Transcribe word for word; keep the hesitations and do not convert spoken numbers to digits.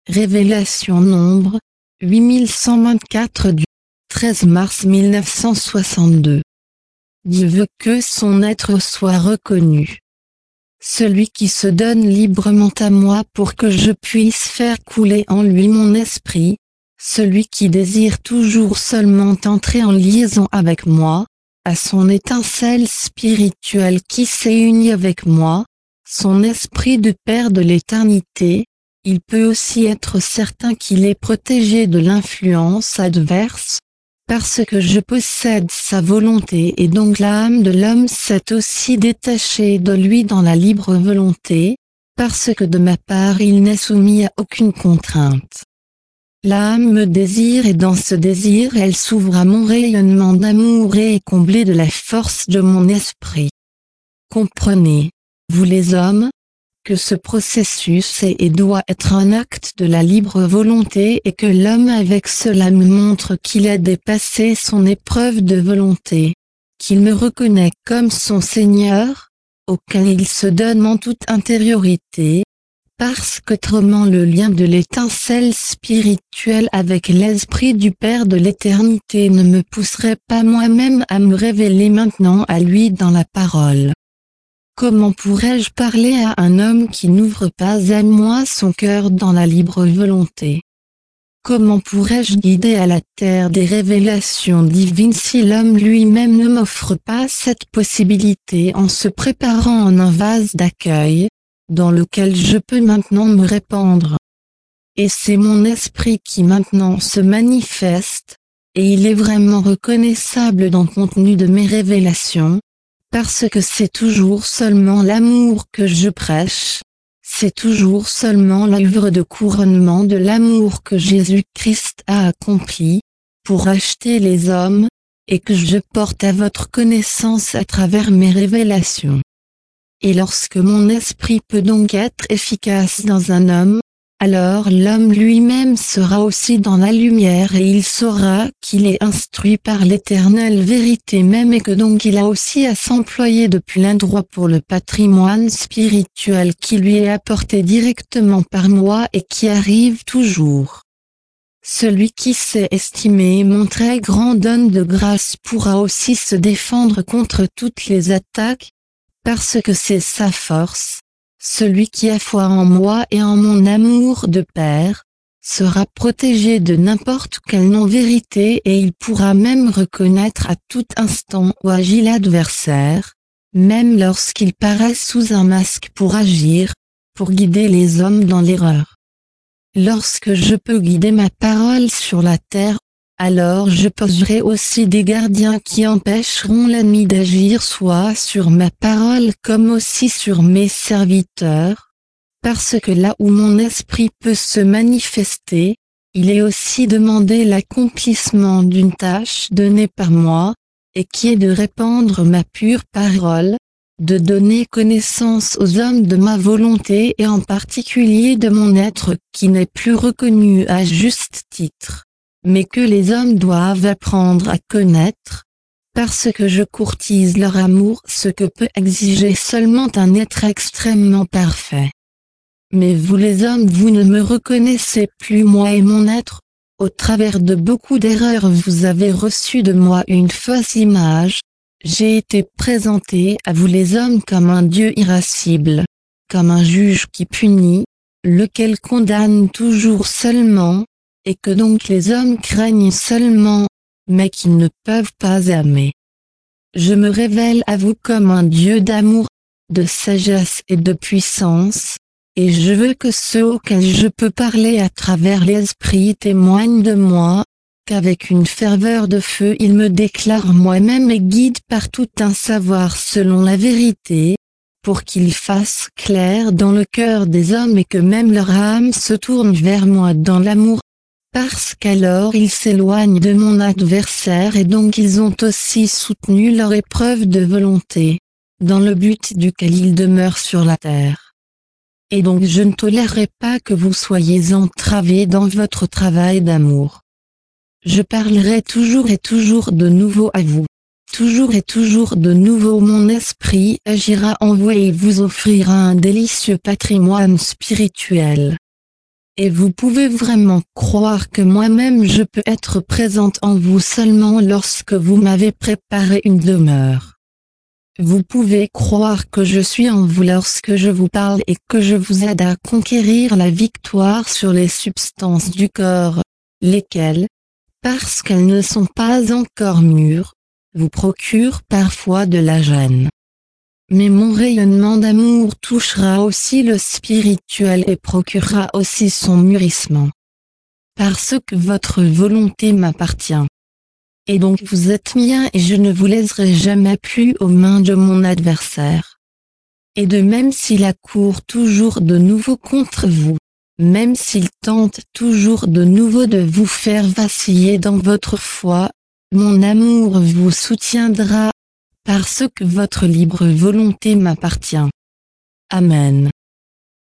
Révélation nombre huit mille cent vingt-quatre du treize mars mille neuf cent soixante-deux. Dieu veut que son être soit reconnu. Celui qui se donne librement à moi pour que je puisse faire couler en lui mon esprit, celui qui désire toujours seulement entrer en liaison avec moi, à son étincelle spirituelle qui s'est unie avec moi, son esprit de Père de l'éternité, il peut aussi être certain qu'il est protégé de l'influence adverse, parce que je possède sa volonté et donc l'âme de l'homme s'est aussi détachée de lui dans la libre volonté, parce que de ma part il n'est soumis à aucune contrainte. L'âme me désire et dans ce désir elle s'ouvre à mon rayonnement d'amour et est comblée de la force de mon esprit. Comprenez, vous les hommes, que ce processus est et doit être un acte de la libre volonté et que l'homme avec cela me montre qu'il a dépassé son épreuve de volonté, qu'il me reconnaît comme son Seigneur, auquel il se donne en toute intériorité, parce qu'autrement le lien de l'étincelle spirituelle avec l'Esprit du Père de l'éternité ne me pousserait pas moi-même à me révéler maintenant à lui dans la parole. Comment pourrais-je parler à un homme qui n'ouvre pas à moi son cœur dans la libre volonté? Comment pourrais-je guider à la terre des révélations divines si l'homme lui-même ne m'offre pas cette possibilité en se préparant en un vase d'accueil, dans lequel je peux maintenant me répandre? Et c'est mon esprit qui maintenant se manifeste, et il est vraiment reconnaissable dans le contenu de mes révélations, parce que c'est toujours seulement l'amour que je prêche, c'est toujours seulement l'œuvre de couronnement de l'amour que Jésus-Christ a accompli, pour acheter les hommes, et que je porte à votre connaissance à travers mes révélations. Et lorsque mon esprit peut donc être efficace dans un homme, alors l'homme lui-même sera aussi dans la lumière et il saura qu'il est instruit par l'éternelle vérité même et que donc il a aussi à s'employer de plein droit pour le patrimoine spirituel qui lui est apporté directement par moi et qui arrive toujours. Celui qui sait estimer mon très grand don de grâce pourra aussi se défendre contre toutes les attaques, parce que c'est sa force. Celui qui a foi en moi et en mon amour de Père, sera protégé de n'importe quelle non-vérité et il pourra même reconnaître à tout instant où agit l'adversaire, même lorsqu'il paraît sous un masque pour agir, pour guider les hommes dans l'erreur. Lorsque je peux guider ma parole sur la terre, alors je poserai aussi des gardiens qui empêcheront l'ennemi d'agir soit sur ma parole comme aussi sur mes serviteurs, parce que là où mon esprit peut se manifester, il est aussi demandé l'accomplissement d'une tâche donnée par moi, et qui est de répandre ma pure parole, de donner connaissance aux hommes de ma volonté et en particulier de mon être qui n'est plus reconnu à juste titre, mais que les hommes doivent apprendre à connaître, parce que je courtise leur amour, ce que peut exiger seulement un être extrêmement parfait. Mais vous les hommes, vous ne me reconnaissez plus moi et mon être, au travers de beaucoup d'erreurs vous avez reçu de moi une fausse image, j'ai été présenté à vous les hommes comme un Dieu irascible, comme un juge qui punit, lequel condamne toujours seulement, et que donc les hommes craignent seulement, mais qu'ils ne peuvent pas aimer. Je me révèle à vous comme un Dieu d'amour, de sagesse et de puissance, et je veux que ceux auxquels je peux parler à travers l'esprit témoignent de moi, qu'avec une ferveur de feu ils me déclarent moi-même et guident par tout un savoir selon la vérité, pour qu'ils fassent clair dans le cœur des hommes et que même leur âme se tourne vers moi dans l'amour, parce qu'alors ils s'éloignent de mon adversaire et donc ils ont aussi soutenu leur épreuve de volonté, dans le but duquel ils demeurent sur la terre. Et donc je ne tolérerai pas que vous soyez entravés dans votre travail d'amour. Je parlerai toujours et toujours de nouveau à vous. Toujours et toujours de nouveau mon esprit agira en vous et vous offrira un délicieux patrimoine spirituel. Et vous pouvez vraiment croire que moi-même je peux être présente en vous seulement lorsque vous m'avez préparé une demeure. Vous pouvez croire que je suis en vous lorsque je vous parle et que je vous aide à conquérir la victoire sur les substances du corps, lesquelles, parce qu'elles ne sont pas encore mûres, vous procurent parfois de la gêne. Mais mon rayonnement d'amour touchera aussi le spirituel et procurera aussi son mûrissement. Parce que votre volonté m'appartient. Et donc vous êtes mien et je ne vous laisserai jamais plus aux mains de mon adversaire. Et de même s'il accourt toujours de nouveau contre vous, même s'il tente toujours de nouveau de vous faire vaciller dans votre foi, mon amour vous soutiendra, parce que votre libre volonté m'appartient. Amen.